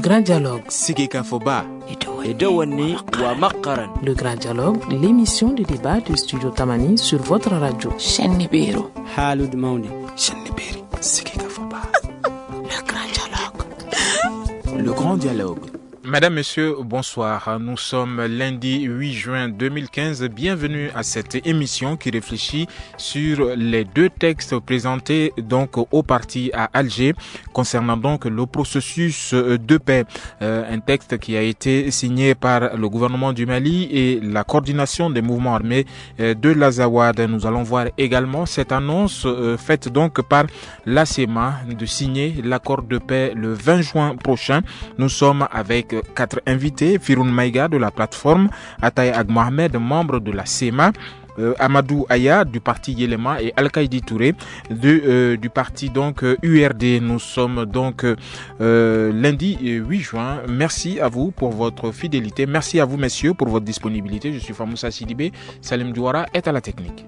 grand dialogue. Sigeka Foba. Edouani wa Makaran. Le grand dialogue, l'émission de débat du studio Tamani sur votre radio. Chenibero. Halud Mauni. Cheniberi. Sigeka Foba. Le grand dialogue. Le grand dialogue. Mesdames, Messieurs, bonsoir. Nous sommes lundi 8 juin 2015. Bienvenue à cette émission qui réfléchit sur les deux textes présentés donc au parti à Alger concernant donc le processus de paix. Un texte qui a été signé par le gouvernement du Mali et la coordination des mouvements armés de l'Azawad. Nous allons voir également cette annonce faite donc par l'ACEMA de signer l'accord de paix le 20 juin prochain. Nous sommes avec 4 invités, Firoun Maïga de la plateforme, Ataï Ag Mohamed, membre de la CEMA, Amadou Aya du parti Yelema et Al-Kaïdi Touré du parti donc URD. Nous sommes donc lundi 8 juin. Merci à vous pour votre fidélité. Merci à vous messieurs pour votre disponibilité. Je suis Famoussa Sidibé. Salim Douara est à la technique.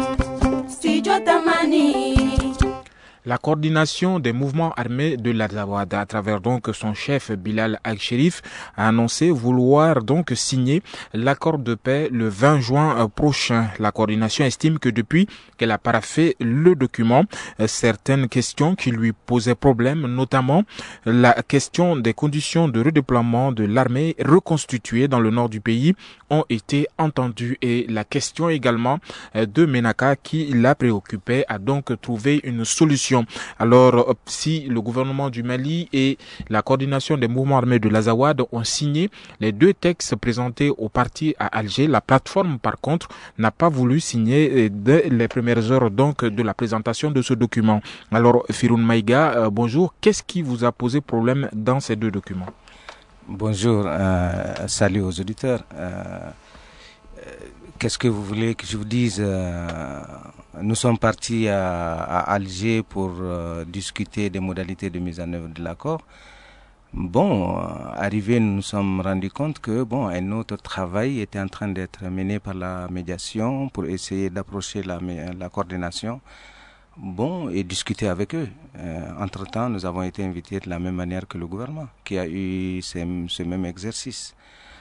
La coordination des mouvements armés de l'Azawad, à travers donc son chef Bilal Al-Sherif, a annoncé vouloir donc signer l'accord de paix le 20 juin prochain. La coordination estime que depuis qu'elle a paraphé le document, certaines questions qui lui posaient problème, notamment la question des conditions de redéploiement de l'armée reconstituée dans le nord du pays, ont été entendues. Et la question également de Menaka qui l'a préoccupé a donc trouvé une solution. Alors, si le gouvernement du Mali et la coordination des mouvements armés de l'Azawad ont signé les deux textes présentés au parti à Alger, la plateforme, par contre, n'a pas voulu signer dès les premières heures donc de la présentation de ce document. Alors, Firoun Maïga, bonjour. Qu'est-ce qui vous a posé problème dans ces deux documents? Bonjour, salut aux auditeurs. Qu'est-ce que vous voulez que je vous dise? Nous sommes partis à Alger pour discuter des modalités de mise en œuvre de l'accord. Bon, arrivé, nous nous sommes rendus compte que un autre travail était en train d'être mené par la médiation pour essayer d'approcher la coordination. Et discuter avec eux. Entre-temps, nous avons été invités de la même manière que le gouvernement, qui a eu ce même exercice.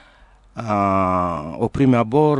Au premier abord,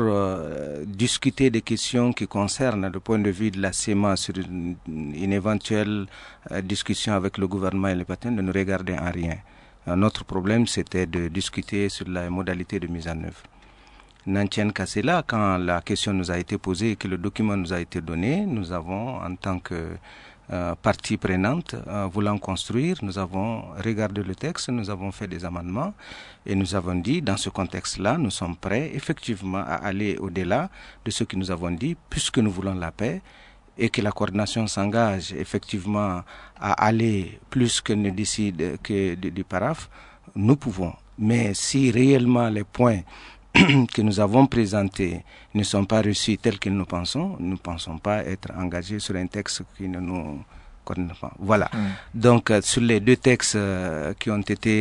discuter des questions qui concernent le point de vue de la CEMA sur une éventuelle discussion avec le gouvernement et les patins ne nous regardait en rien. Notre problème, c'était de discuter sur la modalité de mise en œuvre. N'en tienne qu'à cela, quand la question nous a été posée et que le document nous a été donné, nous avons, en tant que partie prenante, voulant construire, nous avons regardé le texte, nous avons fait des amendements et nous avons dit, dans ce contexte-là, nous sommes prêts effectivement à aller au-delà de ce que nous avons dit, puisque nous voulons la paix et que la coordination s'engage effectivement à aller plus que ne décide que du paraphe, nous pouvons. Mais si réellement les points que nous avons présentés ne sont pas reçus tels que nous ne pensons pas être engagés sur un texte qui ne nous connaît pas. Voilà. Donc, sur les deux textes qui ont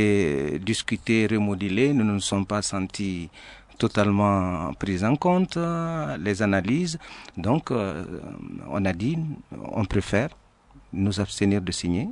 été discutés, remodulés, nous ne nous sommes pas sentis totalement pris en compte, les analyses. Donc, on a dit, on préfère nous abstenir de signer.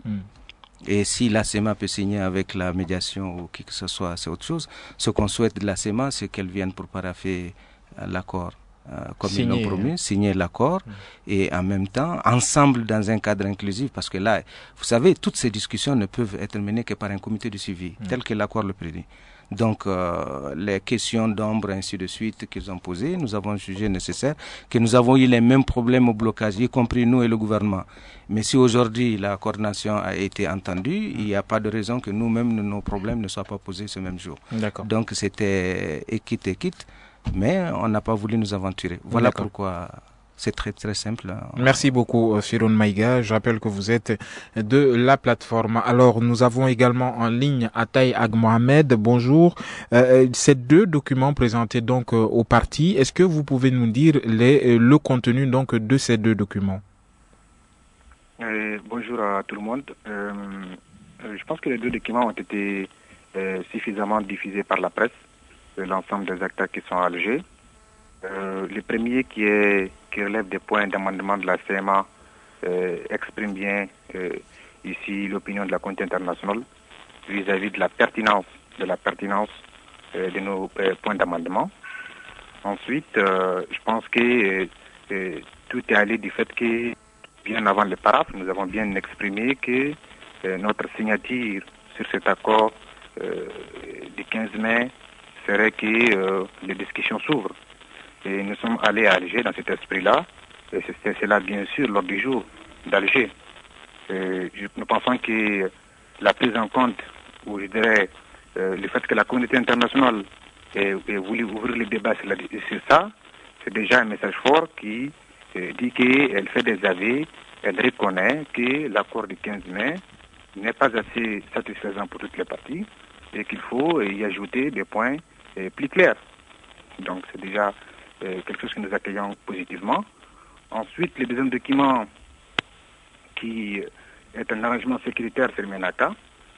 Et si la CEMA peut signer avec la médiation ou qui que ce soit, c'est autre chose. Ce qu'on souhaite de la CEMA, c'est qu'elle vienne pour parapher l'accord, comme ils l'ont promis, signer l'accord, et en même temps, ensemble dans un cadre inclusif, parce que là, vous savez, toutes ces discussions ne peuvent être menées que par un comité de suivi, tel que l'accord le prédit. Donc, les questions d'ombre, ainsi de suite, qu'ils ont posées, nous avons jugé nécessaire, que nous avons eu les mêmes problèmes au blocage, y compris nous et le gouvernement. Mais si aujourd'hui la coordination a été entendue, il n'y a pas de raison que nous-mêmes, nos problèmes ne soient pas posés ce même jour. D'accord. Donc, c'était équite, mais on n'a pas voulu nous aventurer. Voilà pourquoi... C'est très très simple. Merci beaucoup Firoun Maïga. Je rappelle que vous êtes de la plateforme. Alors nous avons également en ligne Ataï Ag Mohamed. Bonjour. Ces deux documents présentés donc au parti, est-ce que vous pouvez nous dire le contenu donc de ces deux documents? Bonjour à tout le monde. Je pense que les deux documents ont été suffisamment diffusés par la presse, l'ensemble des acteurs qui sont à Alger. Le premier qui relève des points d'amendement de la CMA exprime bien ici l'opinion de la communauté internationale vis-à-vis de la pertinence de nos points d'amendement. Ensuite, je pense que tout est allé du fait que, bien avant le paraphe, nous avons bien exprimé que notre signature sur cet accord du 15 mai serait que les discussions s'ouvrent. Et nous sommes allés à Alger dans cet esprit-là, et c'est là bien sûr lors du jour d'Alger. Nous pensons que la prise en compte, ou je dirais le fait que la communauté internationale ait voulu ouvrir le débat sur ça, c'est déjà un message fort qui dit qu'elle fait des aveux, elle reconnaît que l'accord du 15 mai n'est pas assez satisfaisant pour toutes les parties et qu'il faut y ajouter des points plus clairs. Donc c'est déjà quelque chose que nous accueillons positivement. Ensuite, le deuxième document qui est un arrangement sécuritaire sur Ménaka,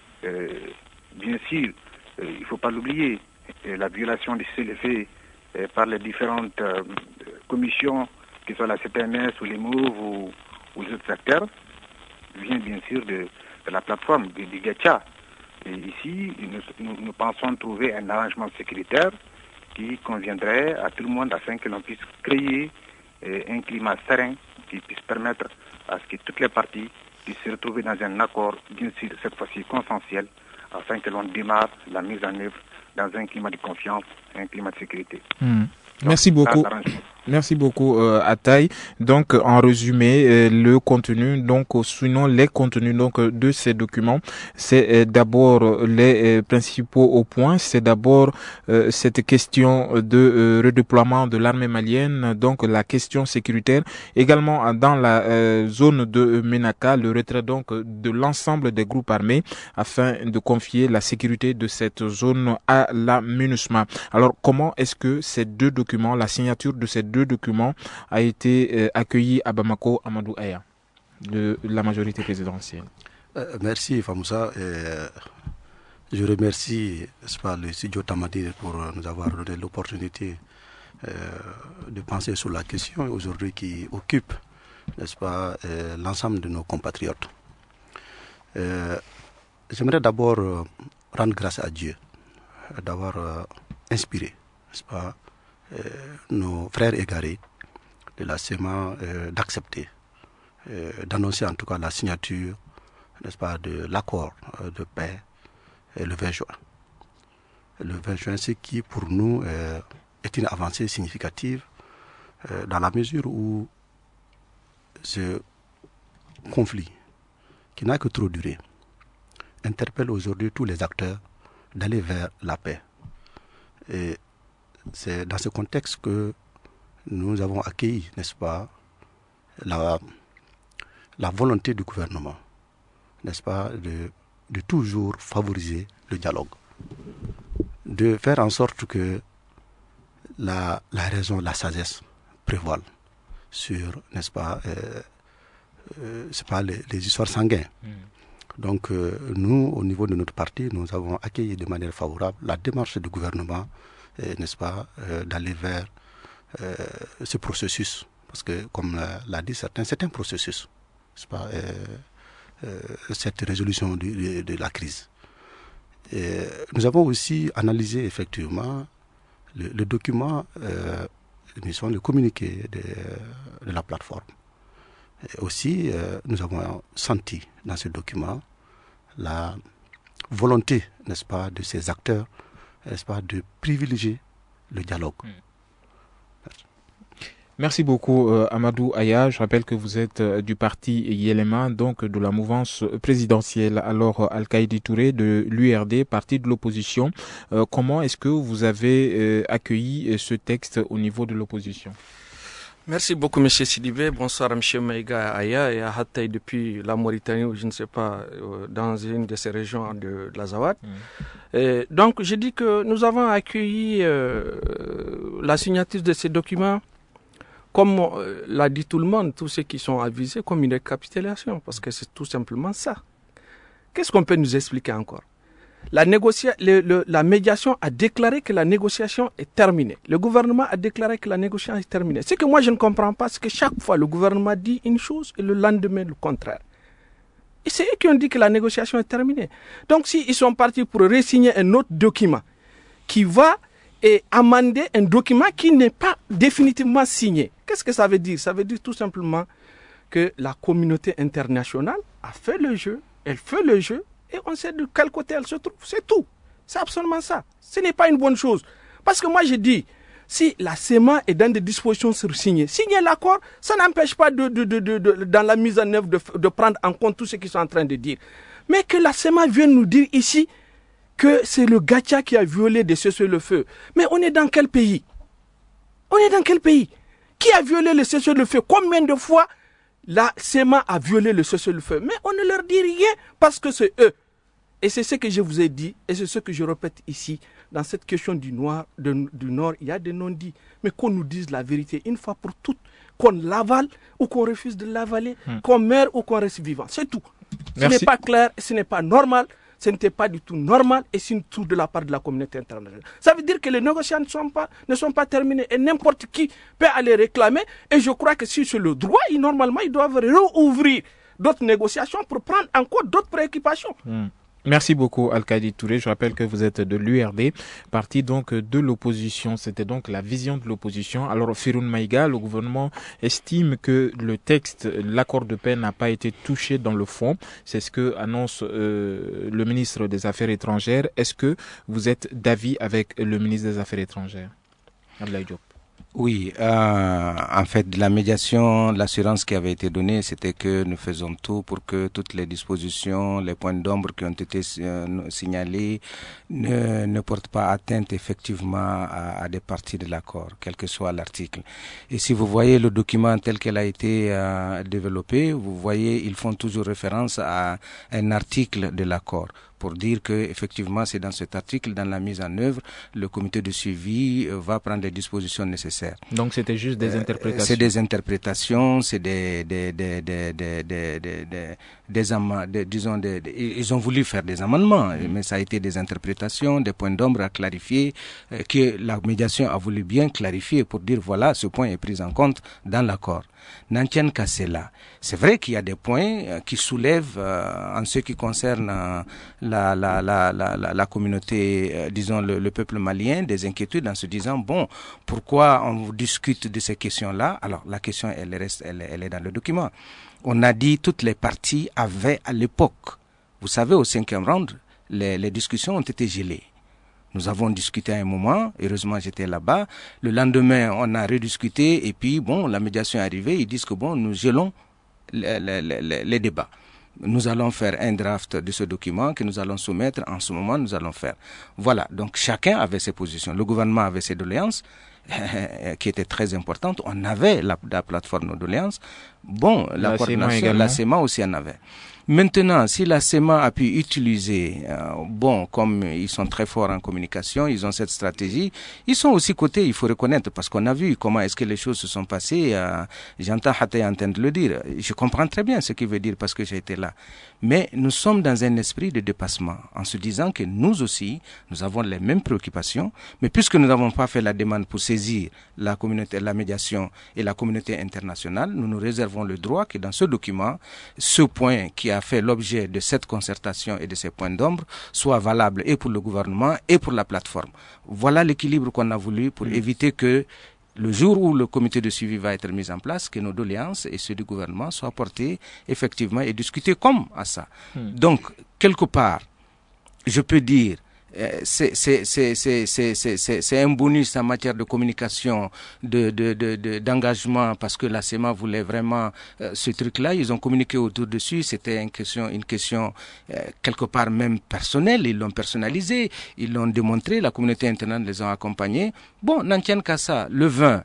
bien sûr, il ne faut pas l'oublier, la violation des CLF par les différentes commissions, que ce soit la CPMS ou les MOUV ou les autres acteurs, vient bien sûr de la plateforme du Gacha. Et ici, nous pensons trouver un arrangement sécuritaire qui conviendrait à tout le monde afin que l'on puisse créer un climat serein qui puisse permettre à ce que toutes les parties puissent se retrouver dans un accord, bien sûr cette fois-ci consensuel, afin que l'on démarre la mise en œuvre dans un climat de confiance, un climat de sécurité. Merci beaucoup. Merci beaucoup Ataï. Donc en résumé, le contenu, donc sinon les contenus donc de ces documents, c'est d'abord les principaux points. C'est d'abord cette question de redéploiement de l'armée malienne, donc la question sécuritaire. Également dans la zone de Ménaka, le retrait donc de l'ensemble des groupes armés afin de confier la sécurité de cette zone à la MINUSMA. Alors comment est-ce que ces deux documents, la signature de ces deux documents a été accueilli à Bamako, Amadou Aya, de la majorité présidentielle? Merci Famoussa. Je remercie le studio Tamadi pour nous avoir donné l'opportunité de penser sur la question aujourd'hui qui occupe, n'est-ce pas, l'ensemble de nos compatriotes. J'aimerais d'abord rendre grâce à Dieu d'avoir inspiré, n'est-ce pas, nos frères égarés de la SEMA d'accepter, d'annoncer en tout cas la signature, n'est-ce pas, de l'accord de paix le 20 juin. Le 20 juin, ce qui pour nous est une avancée significative dans la mesure où ce conflit, qui n'a que trop duré, interpelle aujourd'hui tous les acteurs d'aller vers la paix. Et c'est dans ce contexte que nous avons accueilli, n'est-ce pas, la volonté du gouvernement, n'est-ce pas, de toujours favoriser le dialogue, de faire en sorte que la raison, la sagesse prévoile sur, n'est-ce pas, c'est pas les histoires sanguines. Donc nous, au niveau de notre parti, nous avons accueilli de manière favorable la démarche du gouvernement, n'est-ce pas, d'aller vers ce processus. Parce que, comme l'a dit certains, c'est un processus, n'est-ce pas, cette résolution de la crise. Et nous avons aussi analysé effectivement le document, le communiqué de la plateforme. Et aussi, nous avons senti dans ce document la volonté, n'est-ce pas, de ces acteurs, n'est-ce pas, de privilégier le dialogue. Merci beaucoup Amadou Aya. Je rappelle que vous êtes du parti Yelema, donc de la mouvance présidentielle. Alors Al-Kaïdi Touré de l'URD, parti de l'opposition. Comment est-ce que vous avez accueilli ce texte au niveau de l'opposition? Merci beaucoup, M. Sidibé. Bonsoir, M. Maïga Aya et à Hatay depuis la Mauritanie, ou je ne sais pas, dans une de ces régions de l'Azawad. Donc, je dis que nous avons accueilli la signature de ces documents, comme l'a dit tout le monde, tous ceux qui sont avisés, comme une récapitulation, parce que c'est tout simplement ça. Qu'est-ce qu'on peut nous expliquer encore? La médiation a déclaré que la négociation est terminée. Le gouvernement a déclaré que la négociation est terminée. Ce que moi je ne comprends pas, c'est que chaque fois le gouvernement dit une chose et le lendemain le contraire. Et c'est eux qui ont dit que la négociation est terminée. Donc s'ils sont partis pour re-signer un autre document qui va amender un document qui n'est pas définitivement signé, qu'est-ce que ça veut dire? Ça veut dire tout simplement que la communauté internationale a fait le jeu, elle fait le jeu, et on sait de quel côté elle se trouve. C'est tout. C'est absolument ça. Ce n'est pas une bonne chose. Parce que moi je dis, si la CEMA est dans des dispositions sur signer l'accord, ça n'empêche pas dans la mise en œuvre de prendre en compte tout ce qu'ils sont en train de dire. Mais que la CEMA vienne nous dire ici que c'est le Gacha qui a violé des cessez-le-feu. Mais on est dans quel pays? On est dans quel pays? Qui a violé le cessez-le-feu? Combien de fois la CEMA a violé le cessez-le-feu? Mais on ne leur dit rien parce que c'est eux. Et c'est ce que je vous ai dit, et c'est ce que je répète ici. Dans cette question du Nord, il y a des non-dits. Mais qu'on nous dise la vérité une fois pour toutes, qu'on l'avale ou qu'on refuse de l'avaler, qu'on meurt ou qu'on reste vivant. C'est tout. Merci. Ce n'est pas clair, ce n'est pas normal, ce n'était pas du tout normal et c'est une tour de la part de la communauté internationale. Ça veut dire que les négociations ne sont pas terminées et n'importe qui peut aller réclamer. Et je crois que si c'est le droit, normalement, ils doivent rouvrir d'autres négociations pour prendre en compte d'autres préoccupations. Merci beaucoup Al-Kadi Touré. Je rappelle que vous êtes de l'URD, parti donc de l'opposition. C'était donc la vision de l'opposition. Alors Firoun Maïga, le gouvernement estime que le texte, l'accord de paix n'a pas été touché dans le fond. C'est ce que annonce le ministre des Affaires étrangères. Est-ce que vous êtes d'avis avec le ministre des Affaires étrangères, Abdoulaye Diop? Oui, en fait, la médiation, l'assurance qui avait été donnée, c'était que nous faisons tout pour que toutes les dispositions, les points d'ombre qui ont été signalés ne portent pas atteinte effectivement à des parties de l'accord, quel que soit l'article. Et si vous voyez le document tel qu'il a été développé, vous voyez, ils font toujours référence à un article de l'accord, pour dire que effectivement c'est dans cet article, dans la mise en œuvre, le comité de suivi va prendre les dispositions nécessaires. Donc c'était juste des interprétations. C'est des interprétations, c'est ils ont voulu faire des amendements, mais ça a été des interprétations, des points d'ombre à clarifier, que la médiation a voulu bien clarifier pour dire voilà, ce point est pris en compte dans l'accord. N'en tienne qu'à cela. C'est vrai qu'il y a des points qui soulèvent, en ce qui concerne la communauté, disons le peuple malien, des inquiétudes en se disant bon, pourquoi on discute de ces questions-là? Alors la question elle est dans le document. On a dit toutes les parties avaient à l'époque, vous savez, au 5e round, les discussions ont été gelées. Nous avons discuté à un moment, heureusement j'étais là-bas. Le lendemain, on a rediscuté et puis bon, la médiation est arrivée. Ils disent que bon, nous gelons les débats. Nous allons faire un draft de ce document que nous allons soumettre. En ce moment, nous allons faire. Voilà, donc chacun avait ses positions. Le gouvernement avait ses doléances qui étaient très importantes. On avait la plateforme de doléances. Bon, la coordination, la CEMA aussi en avait. Maintenant, si la CEMA a pu utiliser, comme ils sont très forts en communication, ils ont cette stratégie, ils sont aussi cotés, il faut reconnaître, parce qu'on a vu comment est-ce que les choses se sont passées. J'entends Hatay en train de le dire. Je comprends très bien ce qu'il veut dire parce que j'ai été là. Mais nous sommes dans un esprit de dépassement, en se disant que nous aussi, nous avons les mêmes préoccupations, mais puisque nous n'avons pas fait la demande pour saisir la communauté, la médiation et la communauté internationale, nous nous réservons le droit que dans ce document, ce point qui a fait l'objet de cette concertation et de ces points d'ombre soit valable et pour le gouvernement et pour la plateforme. Voilà l'équilibre qu'on a voulu pour éviter que le jour où le comité de suivi va être mis en place, que nos doléances et ceux du gouvernement soient portés effectivement et discutés comme à ça. Donc, quelque part, je peux dire, c'est un bonus en matière de communication, d'engagement, parce que la CEMA voulait vraiment ce truc-là. Ils ont communiqué autour dessus. C'était une question quelque part même personnelle. Ils l'ont personnalisé, ils l'ont démontré. La communauté internationale les a accompagnés. Bon, n'en tienne qu'à ça. Le 20,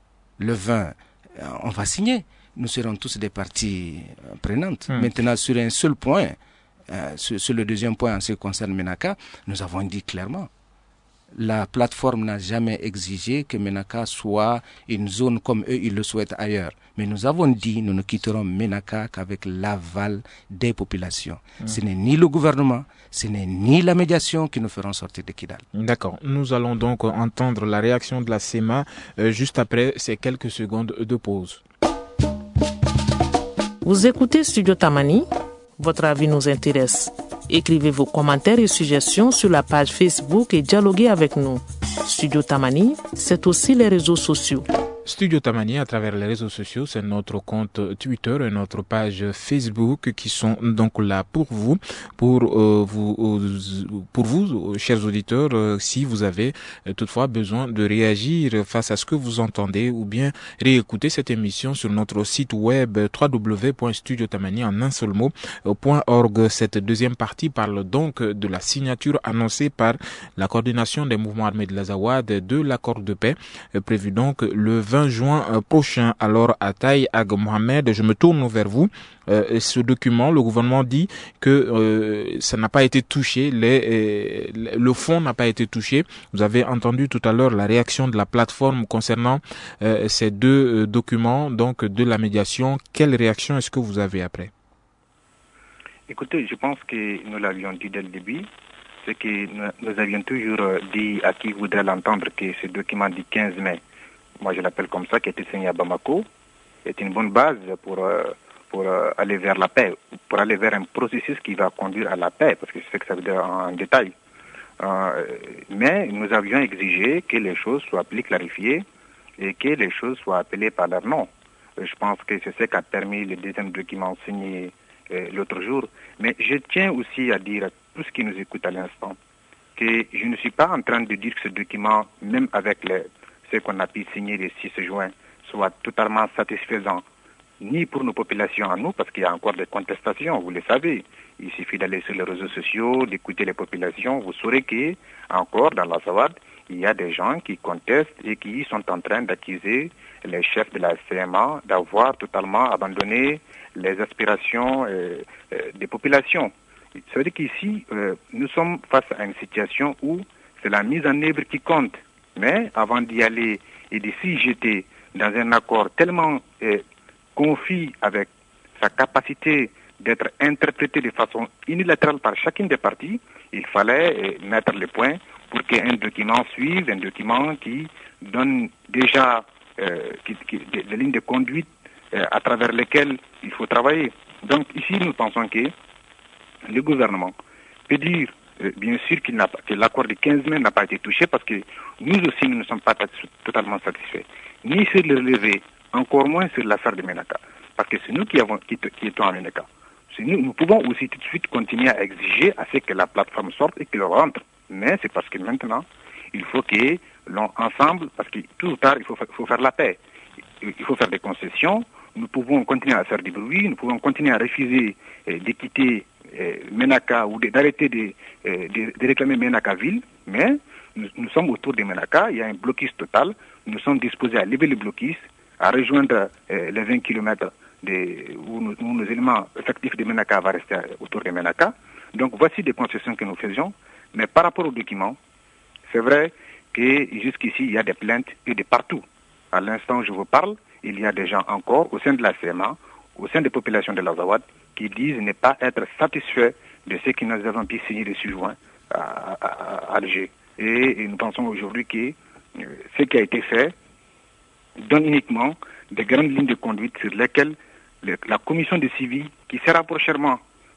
on va signer. Nous serons tous des parties prenantes. Maintenant, sur un seul point. Sur le deuxième point en ce qui concerne Ménaka, nous avons dit clairement, la plateforme n'a jamais exigé que Ménaka soit une zone comme eux, ils le souhaitent ailleurs. Mais nous avons dit, nous ne quitterons Ménaka qu'avec l'aval des populations. Ce n'est ni le gouvernement, ce n'est ni la médiation qui nous feront sortir de Kidal. D'accord. Nous allons donc entendre la réaction de la CEMA juste après ces quelques secondes de pause. Vous écoutez Studio Tamani. Votre avis nous intéresse. Écrivez vos commentaires et suggestions sur la page Facebook et dialoguez avec nous. Studio Tamani, c'est aussi les réseaux sociaux. Studio Tamani, à travers les réseaux sociaux, c'est notre compte Twitter et notre page Facebook qui sont donc là pour vous, chers auditeurs, si vous avez toutefois besoin de réagir face à ce que vous entendez ou bien réécouter cette émission sur notre site web www.studiotamani en un seul mot.org. Cette deuxième partie parle donc de la signature annoncée par la coordination des mouvements armés de l'Azawad de l'accord de paix prévu donc le 20 juin prochain. Alors, Ataï Ag Mohamed, je me tourne vers vous. Ce document, le gouvernement dit que ça n'a pas été touché, le fond n'a pas été touché. Vous avez entendu tout à l'heure la réaction de la plateforme concernant ces deux documents, donc de la médiation. Quelle réaction est-ce que vous avez après? Écoutez, je pense que nous l'avions dit dès le début. C'est que nous avions toujours dit à qui voudrait l'entendre que ce document du 15 mai, moi je l'appelle comme ça, qui a été signé à Bamako, est une bonne base pour aller vers la paix, pour aller vers un processus qui va conduire à la paix, parce que c'est ce que ça veut dire en détail. Mais nous avions exigé que les choses soient plus clarifiées et que les choses soient appelées par leur nom. Je pense que c'est ce qui a permis le deuxième document signé l'autre jour. Mais je tiens aussi à dire à tous ceux qui nous écoutent à l'instant que je ne suis pas en train de dire que ce document, même avec ce qu'on a pu signer le 6 juin, soit totalement satisfaisant, ni pour nos populations à nous, parce qu'il y a encore des contestations, vous le savez. Il suffit d'aller sur les réseaux sociaux, d'écouter les populations, vous saurez que encore dans l'Azawad, il y a des gens qui contestent et qui sont en train d'accuser les chefs de la CMA d'avoir totalement abandonné les aspirations des populations. Ça veut dire qu'ici, nous sommes face à une situation où c'est la mise en œuvre qui compte. Mais avant d'y aller et de s'y jeter dans un accord tellement confus avec sa capacité d'être interprété de façon unilatérale par chacune des parties, il fallait mettre les points pour qu'un document suive, un document qui donne déjà des lignes de conduite à travers lesquelles il faut travailler. Donc ici, nous pensons que le gouvernement peut dire, bien sûr, que l'accord du 15 mai n'a pas été touché parce que nous aussi, nous ne sommes pas totalement satisfaits. Ni sur le relevé, encore moins sur l'affaire de Ménaka. Parce que c'est nous qui étions à Ménaka. Nous pouvons aussi tout de suite continuer à exiger à ce que la plateforme sorte et qu'elle rentre. Mais c'est parce que maintenant, il faut que l'on ensemble, parce que tout ou tard, il faut faire la paix. Il faut faire des concessions. Nous pouvons continuer à faire du bruit, nous pouvons continuer à refuser de quitter Ménaka ou d'arrêter de réclamer Ménaka ville, mais nous sommes autour de Ménaka, il y a un blocus total, nous sommes disposés à lever le blocus, à rejoindre les 20 km où nos éléments effectifs de Ménaka vont rester autour de Ménaka. Donc voici des concessions que nous faisions, mais par rapport aux documents, c'est vrai que jusqu'ici il y a des plaintes et de partout. À l'instant où je vous parle, il y a des gens encore au sein de la CMA, au sein des populations de l'Azawad, qui disent ne pas être satisfaits de ce que nous avons pu signer le 6 juin à Alger. Et nous pensons aujourd'hui que ce qui a été fait donne uniquement des grandes lignes de conduite sur lesquelles la commission de suivi, qui sera prochainement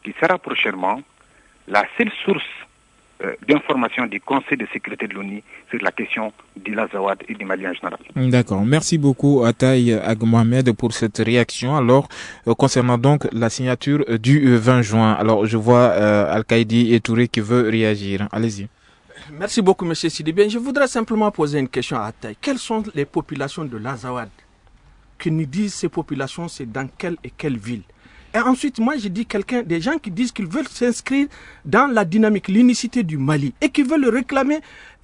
la seule source d'information du Conseil de sécurité de l'ONU sur la question de l'Azawad et du Mali en général. D'accord. Merci beaucoup Ataï Ag Mohamed pour cette réaction. Alors, concernant donc la signature du 20 juin, alors je vois Al-Qaïdi et Touré qui veut réagir. Allez-y. Merci beaucoup, M. Sidibé. Je voudrais simplement poser une question à Ataï. Quelles sont les populations de l'Azawad? Que nous disent ces populations, c'est dans quelle et quelle ville? Et ensuite, moi, je dis des gens qui disent qu'ils veulent s'inscrire dans la dynamique, l'unicité du Mali et qui veulent réclamer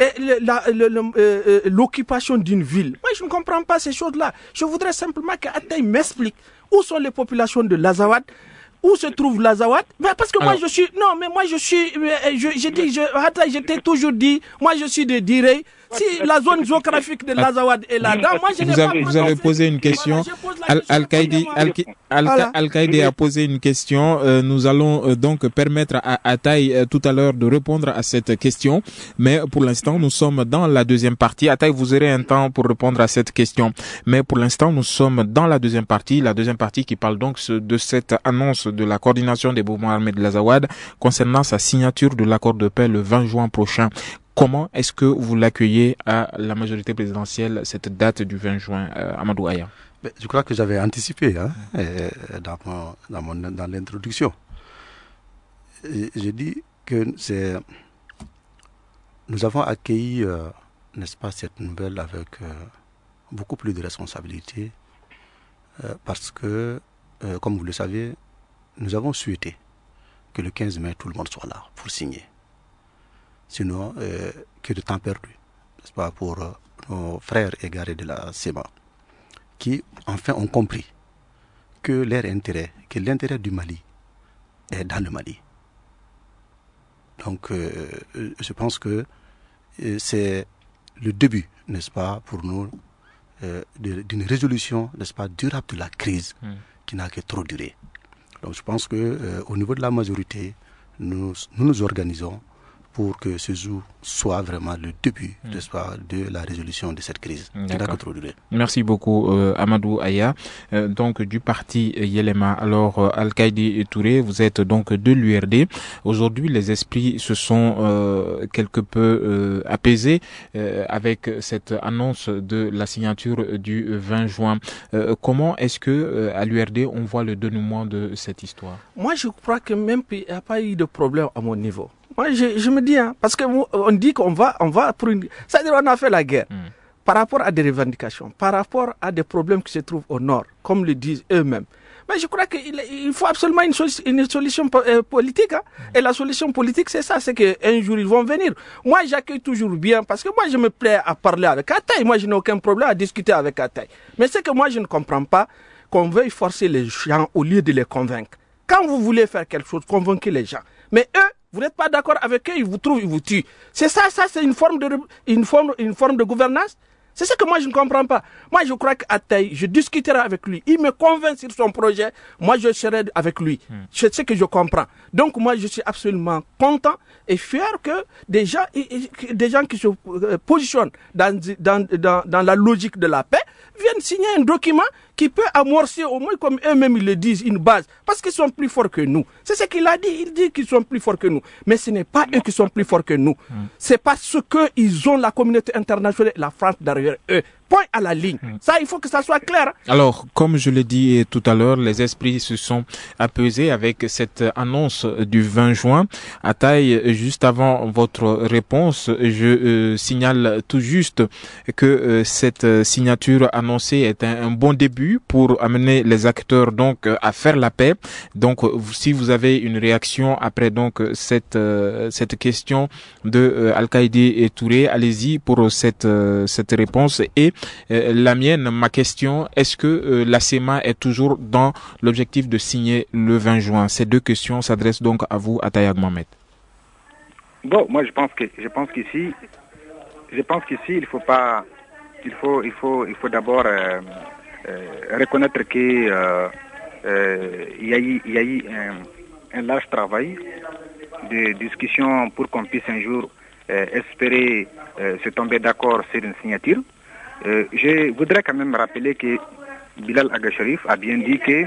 l'occupation d'une ville. Moi, je ne comprends pas ces choses-là. Je voudrais simplement qu'Ataï m'explique où sont les populations de l'Azawad, où se trouve l'Azawad. Parce que moi, je t'ai toujours dit, moi, je suis de Direy. Si la zone géographique de l'Azawad est là-dedans, moi je n'ai pas... Vous avez posé une question. Al-Qaïdi a posé une question. Nous allons donc permettre à Ataï tout à l'heure de répondre à cette question. Mais pour l'instant, nous sommes dans la deuxième partie. Ataï, vous aurez un temps pour répondre à cette question. Mais pour l'instant, nous sommes dans la deuxième partie qui parle donc de cette annonce de la coordination des mouvements armés de l'Azawad concernant sa signature de l'accord de paix le 20 juin prochain. Comment est-ce que vous l'accueillez à la majorité présidentielle, cette date du 20 juin, Amadou Aya? Je crois que j'avais anticipé dans l'introduction. J'ai dit que nous avons accueilli, n'est-ce pas, cette nouvelle avec beaucoup plus de responsabilité parce que, comme vous le savez, nous avons souhaité que le 15 mai, tout le monde soit là pour signer. Sinon, que de temps perdu, n'est-ce pas, pour nos frères égarés de la CEMA, qui enfin ont compris que leur intérêt, que l'intérêt du Mali est dans le Mali. Donc, je pense que c'est le début, n'est-ce pas, pour nous, d'une résolution, n'est-ce pas, durable de la crise qui n'a que trop duré. Donc, je pense que au niveau de la majorité, nous nous organisons pour que ce jour soit vraiment le début, n'est-ce pas, de la résolution de cette crise qui n'a que trop duré. Merci beaucoup, Amadou Aya. Donc, du parti Yelema. Alors, Al-Qaïdi Touré, vous êtes donc de l'URD. Aujourd'hui, les esprits se sont quelque peu apaisés avec cette annonce de la signature du 20 juin. Comment est-ce que à l'URD, on voit le dénouement de cette histoire? Moi, je crois que même il n'y a pas eu de problème à mon niveau. Moi, je me dis, parce qu'on dit qu'on va pour une... C'est-à-dire qu'on a fait la guerre par rapport à des revendications, par rapport à des problèmes qui se trouvent au nord, comme le disent eux-mêmes. Mais je crois qu'il faut absolument une solution politique. Et la solution politique, c'est ça, c'est qu'un jour, ils vont venir. Moi, j'accueille toujours bien, parce que moi, je me plais à parler avec Ataï. Moi, je n'ai aucun problème à discuter avec Ataï. Mais c'est que moi, je ne comprends pas qu'on veuille forcer les gens au lieu de les convaincre. Quand vous voulez faire quelque chose, convainquez les gens. Mais eux, vous n'êtes pas d'accord avec eux, ils vous trouvent, ils vous tuent. C'est ça, c'est une forme de gouvernance. C'est ce que moi je ne comprends pas. Moi je crois qu'Ataï, je discuterai avec lui. Il me convainc sur son projet. Moi je serai avec lui. C'est ce que je comprends. Donc moi je suis absolument content et fier que des gens qui se positionnent dans la logique de la paix viennent signer un document qui peut amorcer au moins, comme eux-mêmes ils le disent, une base. Parce qu'ils sont plus forts que nous. C'est ce qu'il a dit. Il dit qu'ils sont plus forts que nous. Mais ce n'est pas eux qui sont plus forts que nous. C'est parce qu'ils ont la communauté internationale et la France derrière eux. Point à la ligne. Ça, il faut que ça soit clair. Alors, comme je l'ai dit tout à l'heure, les esprits se sont apaisés avec cette annonce du 20 juin. Ataï, juste avant votre réponse, je signale tout juste que cette signature annoncée est un bon début pour amener les acteurs donc à faire la paix. Donc, si vous avez une réaction après donc cette question de Al-Qaïdi et Touré, allez-y pour cette réponse. Et la mienne, ma question, est-ce que la CEMA est toujours dans l'objectif de signer le 20 juin? Ces deux questions s'adressent donc à vous, Ataï Mohamed. Bon, moi je pense qu'ici, il faut d'abord reconnaître que il y a eu un large travail de discussion pour qu'on puisse un jour espérer se tomber d'accord sur une signature. Je voudrais quand même rappeler que Bilal Aga Sharif a bien dit que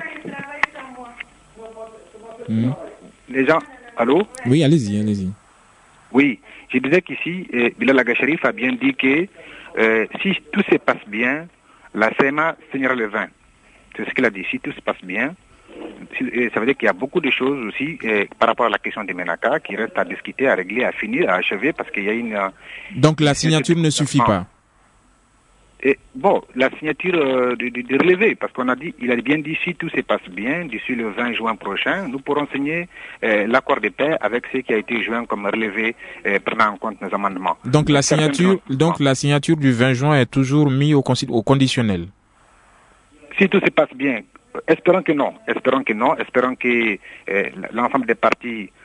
les gens... Allô? Oui, allez-y. Oui, je disais qu'ici, Bilal Aga Sharif a bien dit que si tout se passe bien, la CEMA signera le 20. C'est ce qu'il a dit. Si tout se passe bien, ça veut dire qu'il y a beaucoup de choses aussi par rapport à la question des Ménaka qui restent à discuter, à régler, à finir, à achever, parce qu'il y a une... Donc la signature ne suffit pas? Et bon, la signature de relevé, parce qu'on a dit, il a bien dit, si tout se passe bien, d'ici le 20 juin prochain, nous pourrons signer l'accord de paix avec ce qui a été joint comme relevé, prenant en compte nos amendements. Donc la signature du 20 juin est toujours mise au conditionnel. Si tout se passe bien, espérons que non, espérons que l'ensemble des partis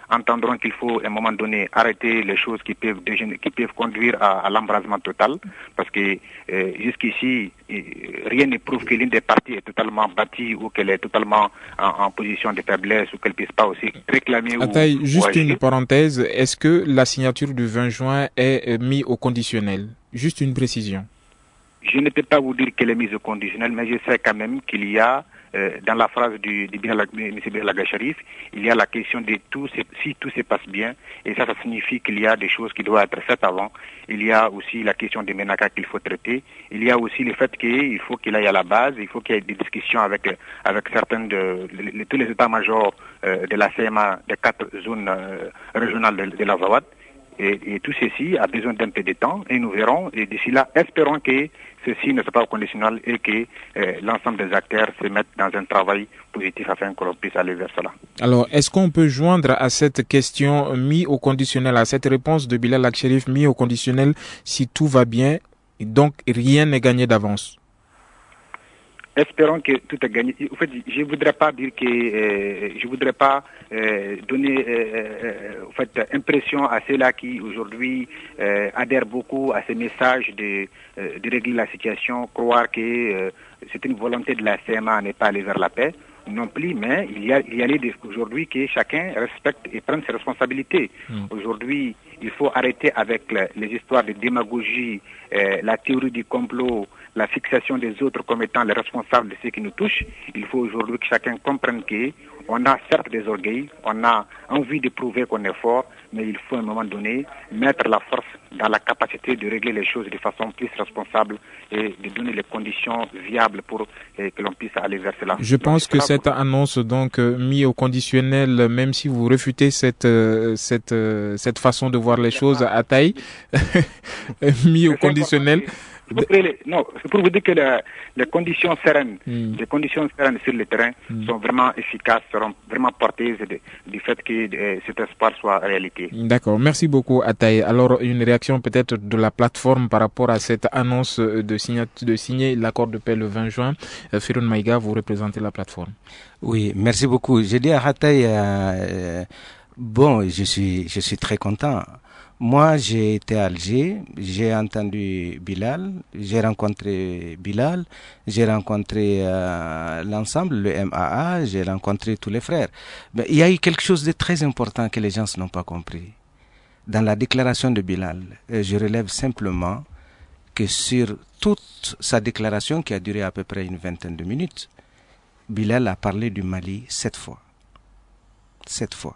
entendront qu'il faut à un moment donné arrêter les choses qui peuvent conduire à l'embrasement total, parce que jusqu'ici, rien ne prouve que l'une des parties est totalement bâtie ou qu'elle est totalement en position de faiblesse ou qu'elle ne puisse pas aussi réclamer juste une parenthèse, est-ce que la signature du 20 juin est mise au conditionnel? Juste une précision. Je ne peux pas vous dire qu'elle est mise au conditionnel, mais je sais quand même qu'il y a, dans la phrase M. Birlaga Sharif, il y a la question de si tout se passe bien, et ça signifie qu'il y a des choses qui doivent être faites avant. Il y a aussi la question des Ménaka qu'il faut traiter. Il y a aussi le fait qu'il faut qu'il aille à la base, il faut qu'il y ait des discussions avec certains tous les états-majors de la CMA des 4 zones régionales de l'Azawad. Et tout ceci a besoin d'un peu de temps et nous verrons. Et d'ici là, espérons que ceci ne soit pas au conditionnel et que l'ensemble des acteurs se mettent dans un travail positif afin que l'on puisse aller vers cela. Alors, est-ce qu'on peut joindre à cette question mis au conditionnel, à cette réponse de Bilal Al-Sherif mis au conditionnel, si tout va bien, donc rien n'est gagné d'avance? Espérons que tout est gagné. En fait, je voudrais pas dire que je voudrais pas donner impression à ceux-là qui aujourd'hui adhèrent beaucoup à ces messages de régler la situation, croire que c'est une volonté de la CMA à ne pas aller vers la paix. Non plus, mais il y a l'idée aujourd'hui que chacun respecte et prenne ses responsabilités. Aujourd'hui, il faut arrêter avec les histoires de démagogie, la théorie du complot, la fixation des autres comme étant les responsables de ce qui nous touche. Il faut aujourd'hui que chacun comprenne qu'on a certes des orgueils, on a envie de prouver qu'on est fort, mais il faut à un moment donné mettre la force dans la capacité de régler les choses de façon plus responsable et de donner les conditions viables pour que l'on puisse aller vers cela. Je pense que cette annonce donc mise au conditionnel, même si vous refutez cette façon de voir les choses à taille, mis au conditionnel. Non, c'est pour vous dire que les conditions sereines, sur le terrain sont vraiment efficaces, seront vraiment porteuses du fait que cet espoir soit réalité. D'accord, merci beaucoup Ataï. Alors une réaction peut-être de la plateforme par rapport à cette annonce de signer l'accord de paix le 20 juin. Firoun Maïga, vous représentez la plateforme. Oui, merci beaucoup. Je dis à Ataï, je suis très content. Moi, j'ai été à Alger, j'ai entendu Bilal, j'ai rencontré Bilal, j'ai rencontré l'ensemble, le MAA, j'ai rencontré tous les frères. Mais il y a eu quelque chose de très important que les gens n'ont pas compris. Dans la déclaration de Bilal, je relève simplement que sur toute sa déclaration, qui a duré à peu près une vingtaine de minutes, Bilal a parlé du Mali 7 fois. 7 fois.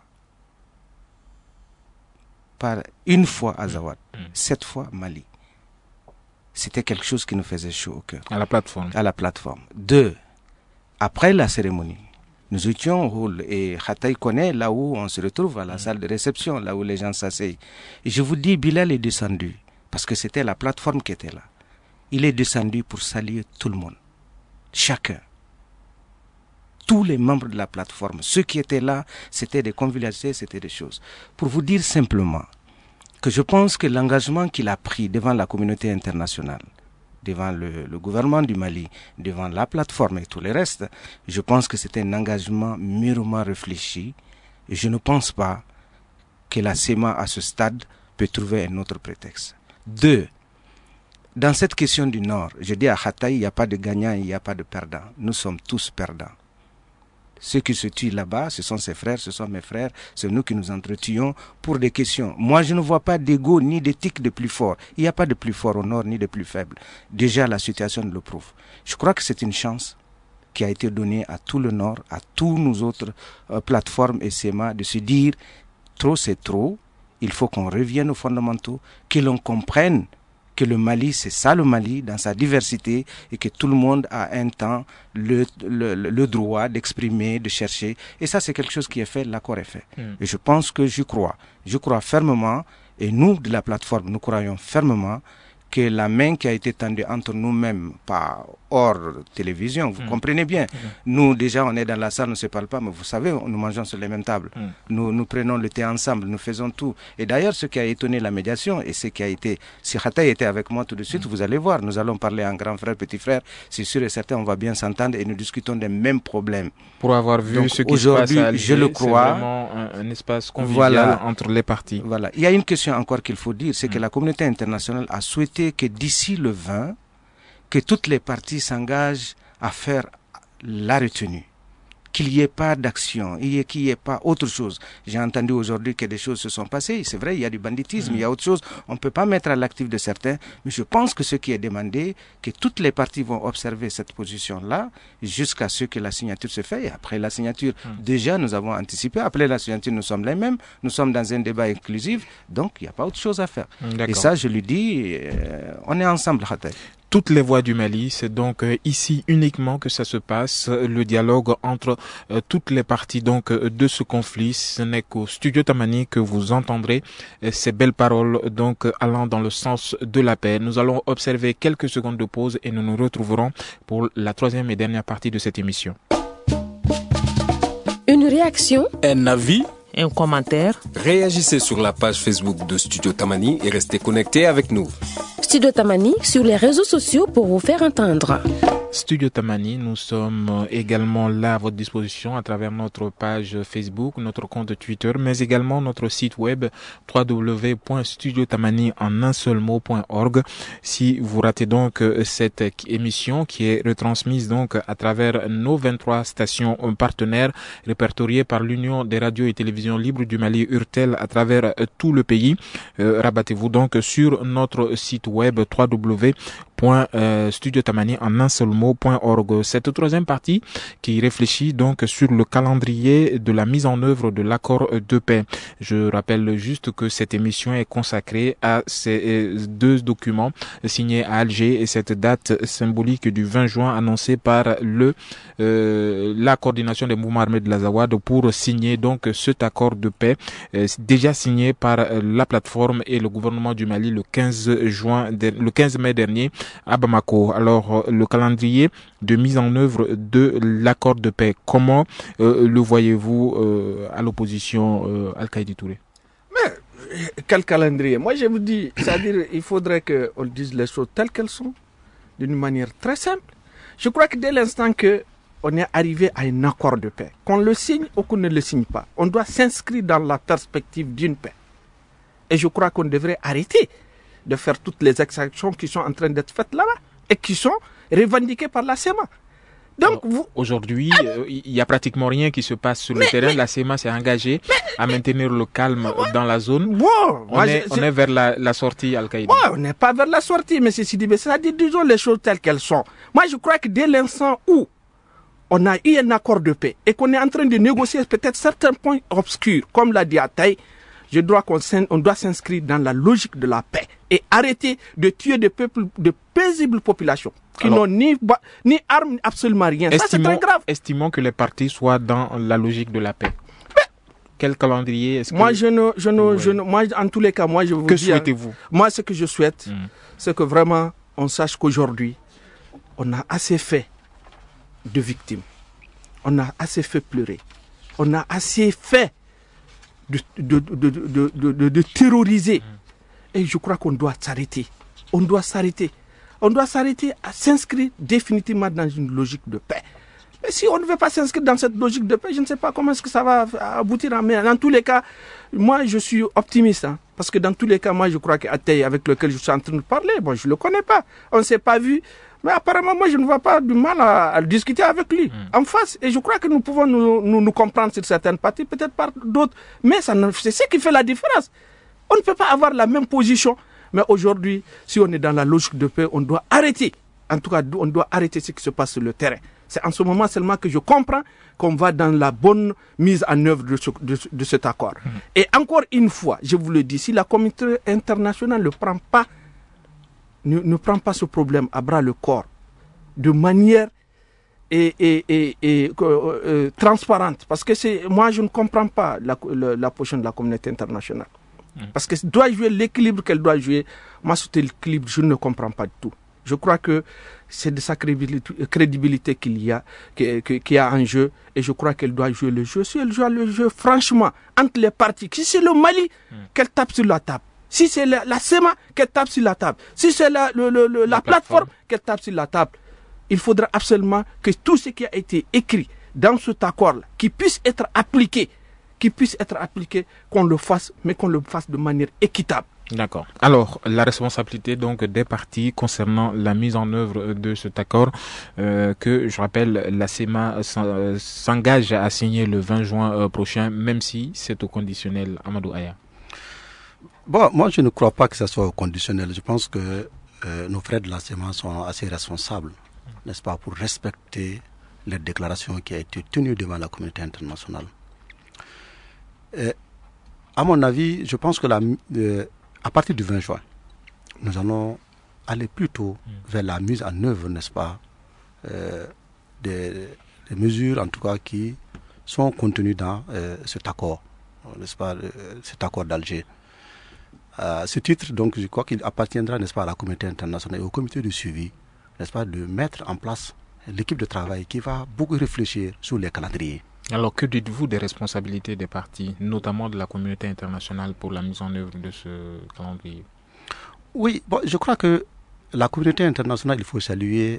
Par une fois Azawad, 7 fois Mali. C'était quelque chose qui nous faisait chaud au cœur. À la plateforme. À la plateforme. 2, après la cérémonie, nous étions au hall et Khataï connaît là où on se retrouve, à la salle de réception, là où les gens s'asseyent. Et je vous dis, Bilal est descendu, parce que c'était la plateforme qui était là. Il est descendu pour saluer tout le monde. Chacun. Tous les membres de la plateforme, ceux qui étaient là, c'était des convivialités, c'était des choses. Pour vous dire simplement que je pense que l'engagement qu'il a pris devant la communauté internationale, devant le gouvernement du Mali, devant la plateforme et tout le reste, je pense que c'était un engagement mûrement réfléchi et je ne pense pas que la CEMA à ce stade peut trouver un autre prétexte. 2, dans cette question du Nord, je dis à Khataï, il n'y a pas de gagnant, il n'y a pas de perdant. Nous sommes tous perdants. Ceux qui se tuent là-bas, ce sont ses frères, ce sont mes frères, c'est nous qui nous entretuons pour des questions. Moi, je ne vois pas d'ego ni d'éthique de plus fort. Il n'y a pas de plus fort au nord ni de plus faible. Déjà, la situation le prouve. Je crois que c'est une chance qui a été donnée à tout le nord, à tous nos autres plateformes et CEMA de se dire trop c'est trop, il faut qu'on revienne aux fondamentaux, que l'on comprenne que le Mali, c'est ça le Mali, dans sa diversité, et que tout le monde a un temps le droit d'exprimer, de chercher. Et ça, c'est quelque chose qui est fait, l'accord est fait. Et je pense que je crois fermement, et nous, de la plateforme, nous croyons fermement que la main qui a été tendue entre nous-mêmes, pas hors télévision, vous comprenez bien. Nous, déjà, on est dans la salle, on ne se parle pas, mais vous savez, nous mangeons sur les mêmes tables. Nous prenons le thé ensemble, nous faisons tout. Et d'ailleurs, ce qui a étonné la médiation, et ce qui a été... Si Khataï était avec moi tout de suite, vous allez voir, nous allons parler en grand frère, petit frère. C'est sûr et certain, on va bien s'entendre et nous discutons des mêmes problèmes. Pour avoir vu donc, ce qui se passe à Alger, je le crois, un espace convivial entre les parties. Voilà. Il y a une question encore qu'il faut dire, c'est que la communauté internationale a souhaité que d'ici le 20, que toutes les parties s'engagent à faire la retenue. Qu'il n'y ait pas d'action, qu'il n'y ait pas autre chose. J'ai entendu aujourd'hui que des choses se sont passées. C'est vrai, il y a du banditisme, il y a autre chose. On ne peut pas mettre à l'actif de certains. Mais je pense que ce qui est demandé, que toutes les parties vont observer cette position-là jusqu'à ce que la signature se fasse. Et après la signature, déjà, nous avons anticipé. Après la signature, nous sommes les mêmes. Nous sommes dans un débat inclusif. Donc, il n'y a pas autre chose à faire. Et ça, je lui dis, on est ensemble, Khatay. Toutes les voix du Mali, c'est donc ici uniquement que ça se passe, le dialogue entre toutes les parties donc de ce conflit. Ce n'est qu'au studio Tamani que vous entendrez ces belles paroles donc allant dans le sens de la paix. Nous allons observer quelques secondes de pause et nous nous retrouverons pour la troisième et dernière partie de cette émission. Une réaction, Un avis, un commentaire. Réagissez sur la page Facebook de Studio Tamani et restez connectés avec nous. Studio Tamani sur les réseaux sociaux pour vous faire entendre. Studio Tamani, nous sommes également là à votre disposition à travers notre page Facebook, notre compte Twitter, mais également notre site web www.studiotamani en un seul mot.org. Si vous ratez donc cette émission qui est retransmise donc à travers nos 23 stations partenaires répertoriées par l'Union des radios et télévisions libres du Mali, URTEL, à travers tout le pays, rabattez-vous donc sur notre site web www.studiotamani en un seul mot.org. Cette troisième partie qui réfléchit donc sur le calendrier de la mise en œuvre de l'accord de paix. Je rappelle juste que cette émission est consacrée à ces deux documents signés à Alger et cette date symbolique du 20 juin annoncée par la coordination des mouvements armés de l'Azawad pour signer donc cet accord de paix déjà signé par la plateforme et le gouvernement du Mali le 15 mai dernier à Bamako. Alors, le calendrier de mise en œuvre de l'accord de paix, comment le voyez-vous à l'opposition, Al-Kaïdi Touré? Mais quel calendrier? Moi, je vous dis, c'est-à-dire il faudrait qu'on dise les choses telles qu'elles sont, d'une manière très simple. Je crois que dès l'instant qu'on est arrivé à un accord de paix, qu'on le signe ou qu'on ne le signe pas, on doit s'inscrire dans la perspective d'une paix. Et je crois qu'on devrait arrêter de faire toutes les exactions qui sont en train d'être faites là-bas et qui sont revendiquées par la SEMA. Donc, aujourd'hui, il n'y a pratiquement rien qui se passe sur le terrain. La SEMA s'est engagée à maintenir le calme dans la zone. On est vers la sortie Al-Qaïda. On n'est pas vers la sortie, mais c'est-à-dire, disons les choses telles qu'elles sont. Moi, je crois que dès l'instant où on a eu un accord de paix et qu'on est en train de négocier peut-être certains points obscurs, comme l'a dit Ataï, je crois qu'on doit s'inscrire dans la logique de la paix et arrêter de tuer des peuples, de paisibles populations qui n'ont ni armes, absolument rien. Ça, c'est très grave. Estimons que les partis soient dans la logique de la paix. Quel calendrier est-ce que... Moi, moi, en tous les cas, moi, je vous dis... Que souhaitez-vous? Moi, ce que je souhaite, c'est que vraiment, on sache qu'aujourd'hui, on a assez fait de victimes. On a assez fait pleurer. On a assez fait de terroriser. Et je crois qu'on doit s'arrêter. On doit s'arrêter à s'inscrire définitivement dans une logique de paix. Mais si on ne veut pas s'inscrire dans cette logique de paix, je ne sais pas comment est-ce que ça va aboutir. Mais dans tous les cas, moi je suis optimiste. Parce que dans tous les cas, moi je crois qu'Atey, avec lequel je suis en train de parler, bon, je ne le connais pas. On ne s'est pas vu. Mais apparemment, moi, je ne vois pas du mal à discuter avec lui en face. Et je crois que nous pouvons nous comprendre sur certaines parties, peut-être par d'autres. Mais c'est ce qui fait la différence. On ne peut pas avoir la même position. Mais aujourd'hui, si on est dans la logique de paix, on doit arrêter. En tout cas, on doit arrêter ce qui se passe sur le terrain. C'est en ce moment seulement que je comprends qu'on va dans la bonne mise en œuvre de cet accord. Et encore une fois, je vous le dis, si la communauté internationale ne prend pas ce problème à bras le corps de manière transparente, parce que moi je ne comprends pas la position de la communauté internationale, parce que doit jouer l'équilibre qu'elle doit jouer. Moi, cet équilibre, je ne comprends pas du tout. Je crois que c'est de sa crédibilité qu'il y a en jeu, et je crois qu'elle doit jouer le jeu. Si elle joue le jeu franchement entre les parties, si c'est le Mali, qu'elle tape sur la table. Si c'est la SEMA, qu'elle tape sur la table. Si c'est la plateforme, qu'elle tape sur la table. Il faudra absolument que tout ce qui a été écrit dans cet accord-là, qui puisse être appliqué, qui puisse être appliqué, qu'on le fasse, mais qu'on le fasse de manière équitable. D'accord. Alors, la responsabilité donc des partis concernant la mise en œuvre de cet accord que, je rappelle, la CEMA s'engage à signer le 20 juin prochain, même si c'est au conditionnel. Amadou Aya. Bon, moi je ne crois pas que ça soit au conditionnel. Je pense que nos frères de la CEMA sont assez responsables, n'est-ce pas, pour respecter les déclarations qui ont été tenues devant la communauté internationale. À mon avis, je pense que à partir du 20 juin, nous allons aller plutôt vers la mise en œuvre, n'est-ce pas, des mesures, en tout cas, qui sont contenues dans cet accord, n'est-ce pas, cet accord d'Alger. À ce titre, donc, je crois qu'il appartiendra, n'est-ce pas, à la communauté internationale et au comité de suivi, n'est-ce pas, de mettre en place l'équipe de travail qui va beaucoup réfléchir sur les calendriers. Alors, que dites-vous des responsabilités des partis, notamment de la communauté internationale, pour la mise en œuvre de ce calendrier? Oui, bon, je crois que la communauté internationale, il faut saluer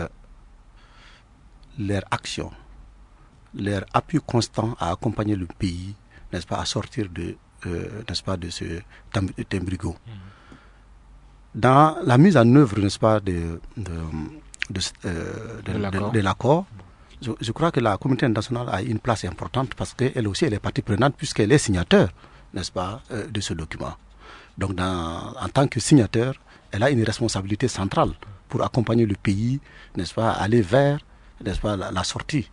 leur action, leur appui constant à accompagner le pays, n'est-ce pas, à sortir n'est-ce pas, de ce tembrigo. Dans la mise en œuvre, n'est-ce pas, de l'accord, je crois que la communauté internationale a une place importante parce qu'elle aussi elle est partie prenante puisqu'elle est signateur, n'est-ce pas, de ce document. Donc en tant que signateur, elle a une responsabilité centrale pour accompagner le pays, n'est-ce pas, à aller vers, n'est-ce pas, la sortie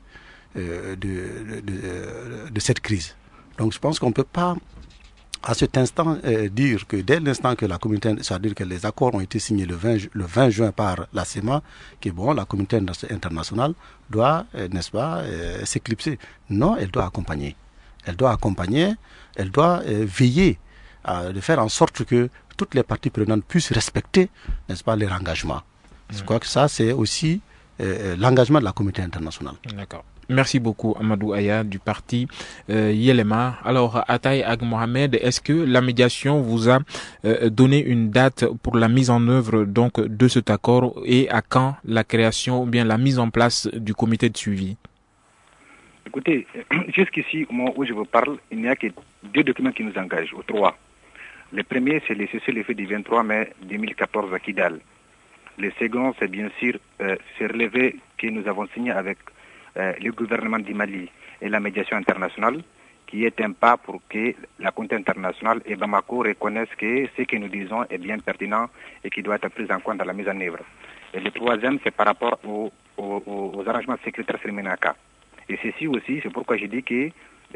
de cette crise. Donc je pense qu'on ne peut pas à cet instant dire que dès l'instant que la communauté, c'est-à-dire que les accords ont été signés le 20 juin par la CEMA, que bon, la communauté internationale doit, n'est-ce pas, s'éclipser. Non, elle doit accompagner. Elle doit accompagner, elle doit veiller de faire en sorte que toutes les parties prenantes puissent respecter, n'est-ce pas, leur engagement. Je crois que ça, c'est aussi l'engagement de la communauté internationale. D'accord. Merci beaucoup, Amadou Aya, du parti Yelema. Alors, Ataï Ag Mohamed, est-ce que la médiation vous a donné une date pour la mise en œuvre donc de cet accord et à quand la création ou bien la mise en place du comité de suivi? Écoutez, jusqu'ici, au moment où je vous parle, il n'y a que 2 documents qui nous engagent, ou 3. Le premier, c'est le cessez-le-feu du 23 mai 2014 à Kidal. Le second, c'est bien sûr ce relevé que nous avons signé avec le gouvernement du Mali et la médiation internationale, qui est un pas pour que la communauté internationale et Bamako reconnaissent que ce que nous disons est bien pertinent et qui doit être pris en compte dans la mise en œuvre. Et le troisième, c'est par rapport aux arrangements sécuritaires sur Ménaka. Et ceci aussi, c'est pourquoi j'ai dit que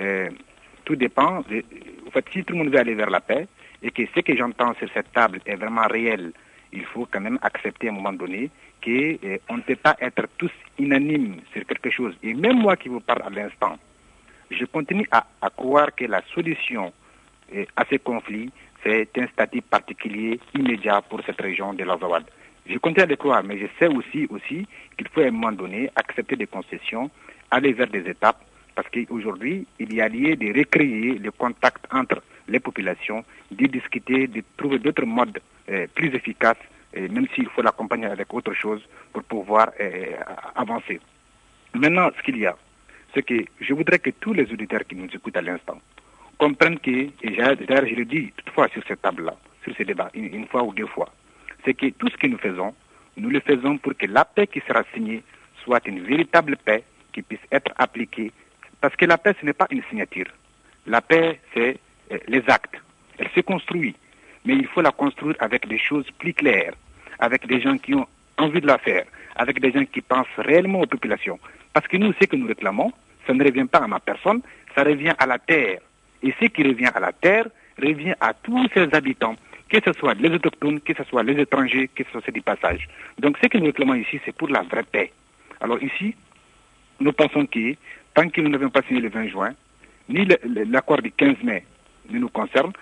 tout dépend, en fait, si tout le monde veut aller vers la paix et que ce que j'entends sur cette table est vraiment réel, il faut quand même accepter à un moment donné qu'on ne peut pas être tous unanimes sur quelque chose. Et même moi qui vous parle à l'instant, je continue à croire que la solution à ces conflits, c'est un statut particulier immédiat pour cette région de l'Azawad. Je continue à le croire, mais je sais aussi qu'il faut à un moment donné accepter des concessions, aller vers des étapes, parce qu'aujourd'hui, il y a lieu de recréer le contact entre les populations, de discuter, de trouver d'autres modes plus efficaces, même s'il faut l'accompagner avec autre chose pour pouvoir avancer. Maintenant, ce qu'il y a, c'est que je voudrais que tous les auditeurs qui nous écoutent à l'instant comprennent que, et d'ailleurs je le dis toutefois sur cette table-là, sur ce débat, une fois ou 2 fois, c'est que tout ce que nous le faisons pour que la paix qui sera signée soit une véritable paix qui puisse être appliquée. Parce que la paix, ce n'est pas une signature. La paix, c'est les actes. Elle se construit. Mais il faut la construire avec des choses plus claires, avec des gens qui ont envie de la faire, avec des gens qui pensent réellement aux populations. Parce que nous, ce que nous réclamons, ça ne revient pas à ma personne, ça revient à la terre. Et ce qui revient à la terre revient à tous ses habitants, que ce soit les autochtones, que ce soit les étrangers, que ce soit ceux du passage. Donc ce que nous réclamons ici, c'est pour la vraie paix. Alors ici, nous pensons que tant que nous n'avons pas signé le 20 juin, ni l'accord du 15 mai ne nous concerne,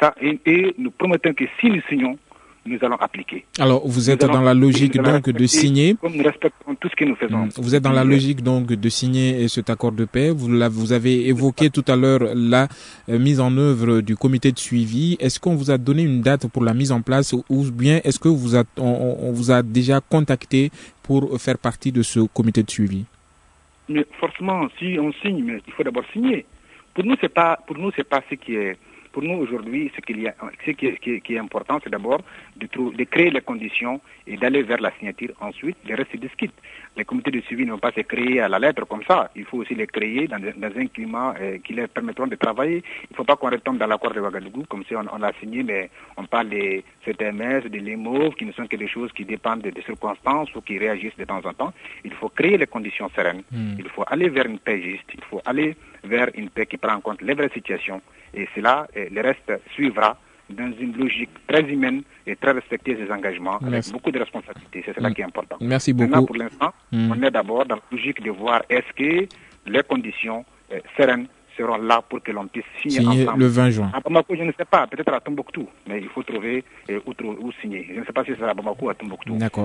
et nous promettons que si nous signons, nous allons appliquer. Alors, vous êtes dans la logique donc de signer. Comme nous respectons tout ce que nous faisons. Vous êtes dans la logique donc de signer cet accord de paix. Vous avez évoqué tout à l'heure la mise en œuvre du comité de suivi. Est-ce qu'on vous a donné une date pour la mise en place ou bien est-ce que on vous a déjà contacté pour faire partie de ce comité de suivi? Mais forcément, si on signe, mais il faut d'abord signer. Pour nous, c'est pas ce qui est. Pour nous, aujourd'hui, ce qui est important, c'est d'abord de créer les conditions et d'aller vers la signature. Ensuite, le reste se discute. Les comités de suivi ne vont pas se créer à la lettre comme ça. Il faut aussi les créer dans un climat qui leur permettront de travailler. Il ne faut pas qu'on retombe dans l'accord de Ouagadougou, comme si on a signé, mais on parle des CTMS, des LIMOV, qui ne sont que des choses qui dépendent des circonstances ou qui réagissent de temps en temps. Il faut créer les conditions sereines. Il faut aller vers une paix juste. Il faut aller vers une paix qui prend en compte les vraies situations. Et cela, le reste suivra dans une logique très humaine et très respecter ses engagements avec beaucoup de responsabilités. C'est cela qui est important. Merci beaucoup. Maintenant, pour l'instant, on est d'abord dans la logique de voir est-ce que les conditions sereines seront là pour que l'on puisse signer ensemble. Le 20 juin. À Bamako, je ne sais pas, peut-être à Tombouctou, mais il faut trouver où signer. Je ne sais pas si c'est à Bamako ou à Tombouctou. D'accord.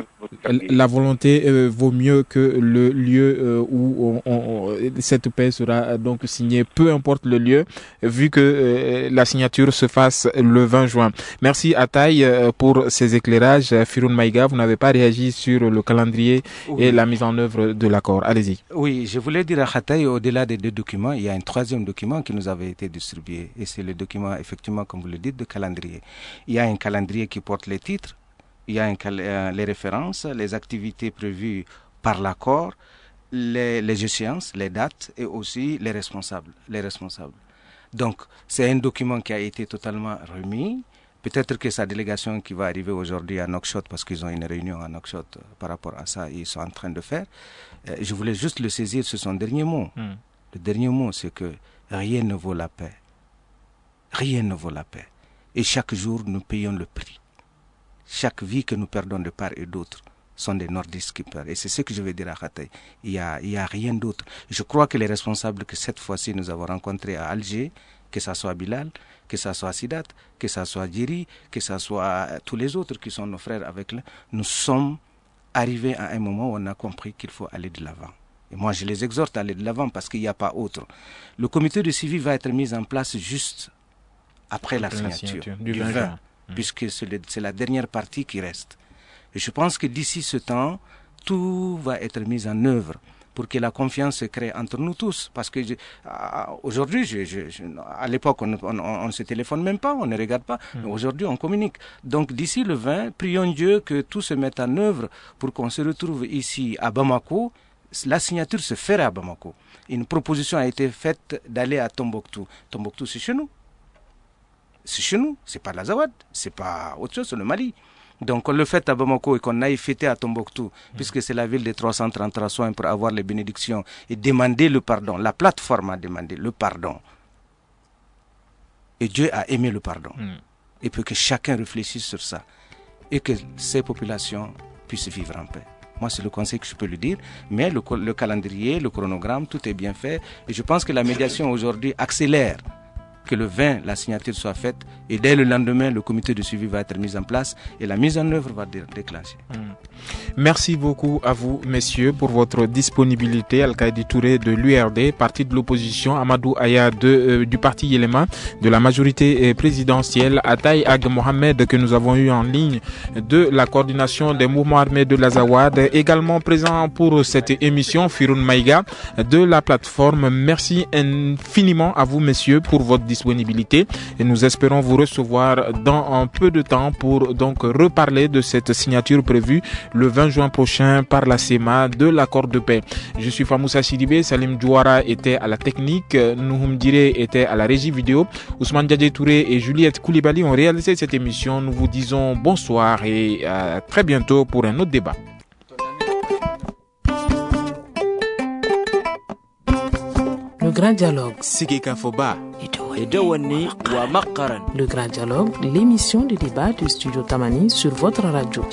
La volonté vaut mieux que le lieu où cette paix sera donc signée, peu importe le lieu, vu que la signature se fasse le 20 juin. Merci Ataï pour ces éclairages. Firoun Maïga, vous n'avez pas réagi sur le calendrier et la mise en œuvre de l'accord. Allez-y. Oui, je voulais dire à Ataï, au-delà des 2 documents, il y a un 3e document qui nous avait été distribué et c'est le document, effectivement, comme vous le dites, de calendrier. Il y a un calendrier qui porte les titres, il y a les références, les activités prévues par l'accord, les échéances, les dates et aussi les responsables. Donc, c'est un document qui a été totalement remis. Peut-être que sa délégation qui va arriver aujourd'hui à Nouakchott, parce qu'ils ont une réunion à Nouakchott par rapport à ça, ils sont en train de faire. Je voulais juste le saisir sur son dernier mot. Le dernier mot, c'est que rien ne vaut la paix. Rien ne vaut la paix. Et chaque jour, nous payons le prix. Chaque vie que nous perdons de part et d'autre sont des nordistes qui perdent. Et c'est ce que je veux dire à Khatay. Il y a rien d'autre. Je crois que les responsables que cette fois-ci nous avons rencontrés à Alger, que ce soit Bilal, que ce soit Sidat, que ce soit Djiri, que ce soit tous les autres qui sont nos frères avec nous, nous sommes arrivés à un moment où on a compris qu'il faut aller de l'avant. Et moi, je les exhorte à aller de l'avant parce qu'il n'y a pas autre. Le comité de suivi va être mis en place juste après la signature du 20, puisque c'est la dernière partie qui reste. Et je pense que d'ici ce temps, tout va être mis en œuvre pour que la confiance se crée entre nous tous. Parce que aujourd'hui, à l'époque, on ne se téléphone même pas, on ne regarde pas. Mais aujourd'hui, on communique. Donc d'ici le 20, prions Dieu que tout se mette en œuvre pour qu'on se retrouve ici à Bamako. La signature se fera à Bamako. Une proposition a été faite d'aller à Tombouctou. Tombouctou, c'est chez nous. C'est chez nous. C'est pas l'Azawad. C'est pas autre chose, c'est le Mali. Donc on le fait à Bamako et qu'on aille fêter à Tombouctou, puisque c'est la ville des 333 soins pour avoir les bénédictions et demander le pardon. La plateforme a demandé le pardon. Et Dieu a aimé le pardon. Et puis que chacun réfléchisse sur ça. Et que ces populations puissent vivre en paix. Moi, c'est le conseil que je peux lui dire. Mais le calendrier, le chronogramme, tout est bien fait. Et je pense que la médiation aujourd'hui accélère que le 20, la signature soit faite. Et dès le lendemain, le comité de suivi va être mis en place. Et la mise en œuvre va déclencher. Merci beaucoup à vous, messieurs, pour votre disponibilité. Al-Kaïdi Touré de l'URD, parti de l'opposition, Amadou Aya du parti Yelema, de la majorité présidentielle, Ataï Ag Mohamed, que nous avons eu en ligne, de la coordination des mouvements armés de l'Azawad, également présent pour cette émission, Firoun Maïga, de la plateforme. Merci infiniment à vous, messieurs, pour votre disponibilité. Et nous espérons vous recevoir dans un peu de temps pour donc reparler de cette signature prévue le 20 juin prochain par la CEMA de l'accord de paix. Je suis Famoussa Sidibé, Salim Douara était à la technique, Nouhoum Diré était à la régie vidéo, Ousmane Diadje Touré et Juliette Koulibaly ont réalisé cette émission. Nous vous disons bonsoir et à très bientôt pour un autre débat. Le grand dialogue. Le grand dialogue, l'émission de débat du studio Tamani sur votre radio.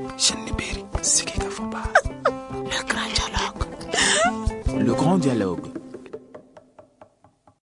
Le grand dialogue.